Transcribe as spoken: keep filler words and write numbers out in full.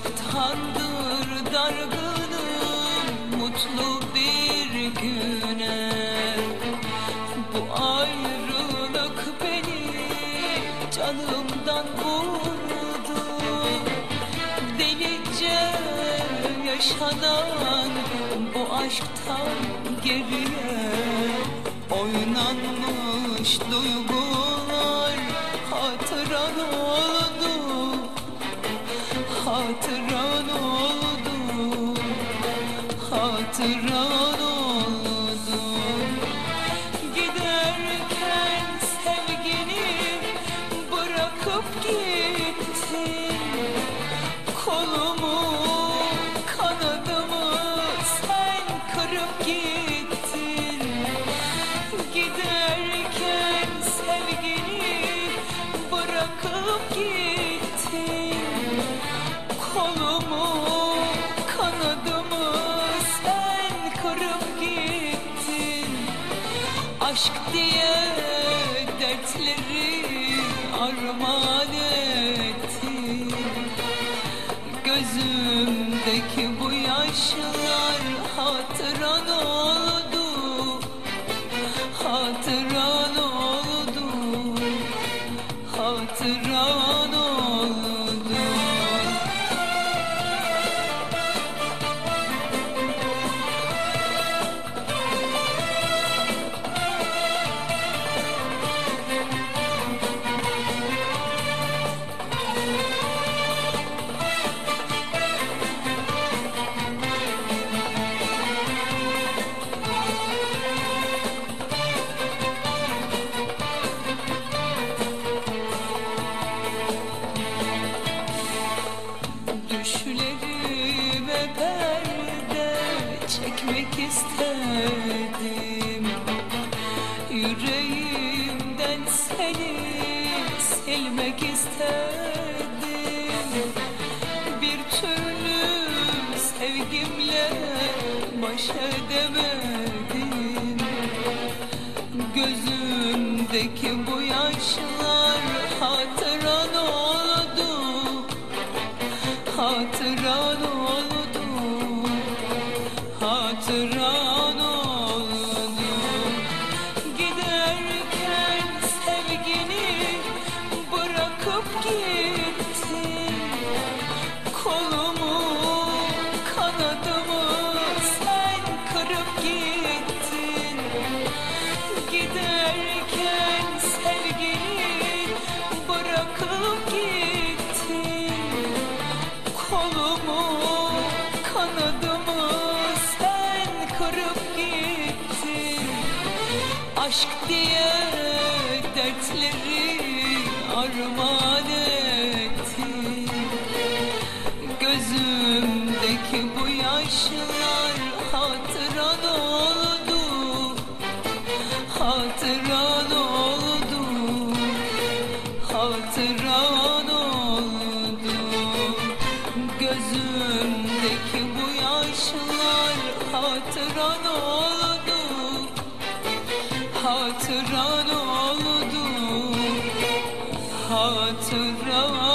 aşktandır dargınım mutlu bir güne. Bu ayrılık beni canımdan vurdu. Delice yaşanan bu aşktan geriye oynanmış duygular hatıran oldu, hatıran oldu, hatıran oldu. Giderken sevgini bırakıp gittin, kolumu kanadımı sen kırıp gittin. Giderken sevgini bırakıp gittin, kolumu kanadımı sen kırıp gittin. Aşk diye dertleri armağan ettin. Gözümdeki bu yaşlar hatıran oldu, hatıran oldu, hatıran oldu. Düşlerime perde çekmek istedim. Yüreğimden seni silmek istedim. Bir türlü sevgimle baş edemedim. Gözümdeki bu yaşlar hatıran oldu, hatıran oldu, hatıran oldu. Giderken sevgini bırakıp gittin, kolumu kanadımı sen kırıp gittin. Giderken sevgini bırakıp gittin, kolumu kanadımı sen kırıp gittin. Aşk diye dertleri armağan ettin. Gözümdeki bu yaşlar hatıran oldu, hatıran oldu, hatıran oldu. Gözümdeki bu yaşlar hatıran oldu, hatıran oldu, hatıran